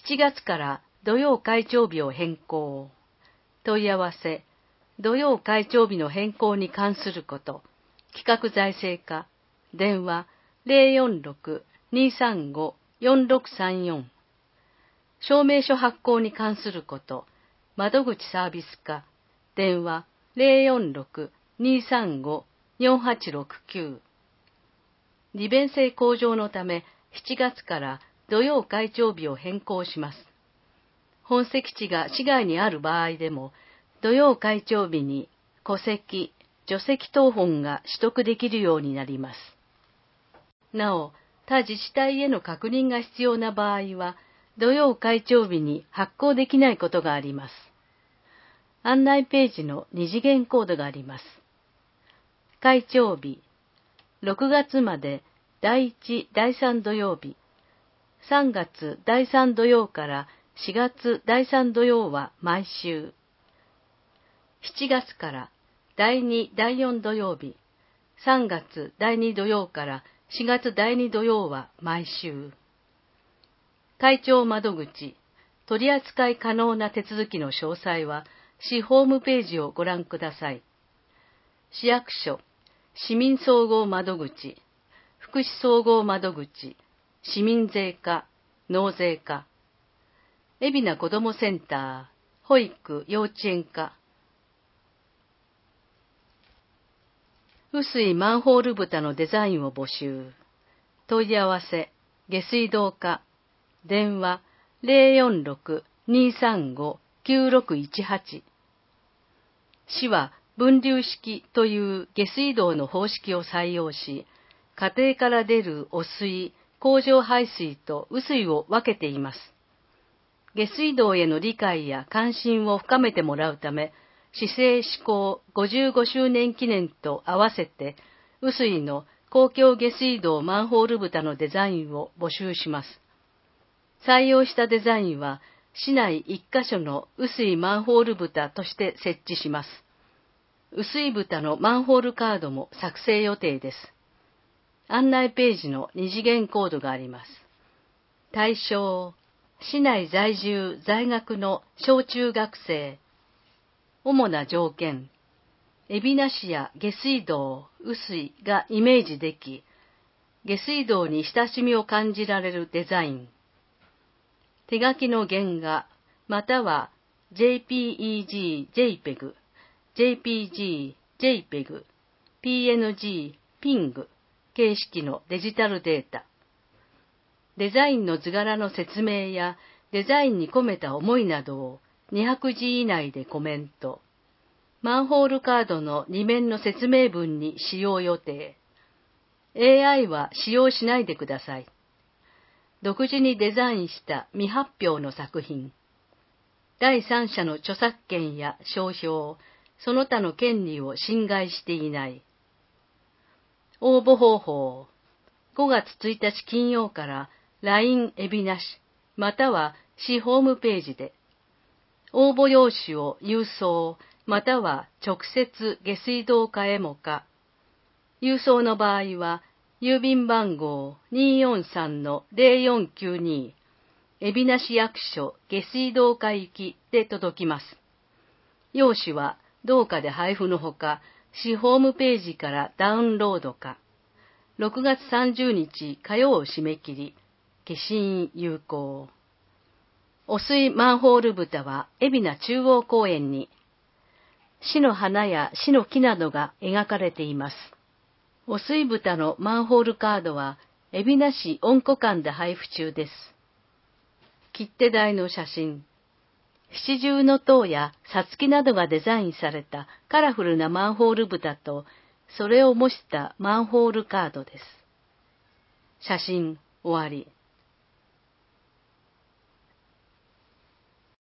7月から土曜開帳日を変更。問い合わせ、土曜開帳日の変更に関すること。企画財政課、電話046-235-4634。証明書発行に関すること。窓口サービス課、電話046-235-4869。利便性向上のため7月から土曜開帳日を変更します。本籍地が市外にある場合でも、土曜開帳日に戸籍、除籍謄本が取得できるようになります。なお、他自治体への確認が必要な場合は、土曜開帳日に発行できないことがあります。案内ページの二次元コードがあります。開帳日、6月まで第1、第3土曜日、3月第3土曜から4月第3土曜は毎週、7月から第2、第4土曜日、3月第2土曜から4月第2土曜は毎週。開帳窓口、取扱い可能な手続きの詳細は、市ホームページをご覧ください。市役所、市民総合窓口、福祉総合窓口、市民税課、納税課、海老名子どもセンター、保育幼稚園課、雨水マンホール蓋のデザインを募集。問い合わせ、下水道課、電話046-235-9618。市は分流式という下水道の方式を採用し、家庭から出る汚水、工場排水と雨水を分けています。下水道への理解や関心を深めてもらうため、市政施行55周年記念と合わせて、雨水の公共下水道マンホール蓋のデザインを募集します。採用したデザインは、市内1カ所の雨水マンホール蓋として設置します。雨水蓋のマンホールカードも作成予定です。案内ページの二次元コードがあります。対象、市内在住在学の小中学生。主な条件、海老名市や下水道、雨水がイメージでき、下水道に親しみを感じられるデザイン。手書きの原画、または JPEG、JPEG、JPG、JPEG、PNG、PING 形式のデジタルデータ。デザインの図柄の説明やデザインに込めた思いなどを200字以内でコメント。マンホールカードの2面の説明文に使用予定。AI は使用しないでください。独自にデザインした未発表の作品。第三者の著作権や商標、その他の権利を侵害していない。応募方法。5月1日金曜から LINE 海老名市、または市ホームページで。応募用紙を郵送、または直接下水道課へもか。郵送の場合は、郵便番号 243-0492、海老名市役所下水道課行きで届きます。用紙は同課で配布のほか、市ホームページからダウンロードか。6月30日火曜締め切り、消印有効。汚水マンホール蓋は海老名中央公園に、市の花や市の木などが描かれています。汚水蓋のマンホールカードは、海老名市温湖館で配布中です。切手台の写真。七重の塔やさつきなどがデザインされたカラフルなマンホール蓋と、それを模したマンホールカードです。写真終わり。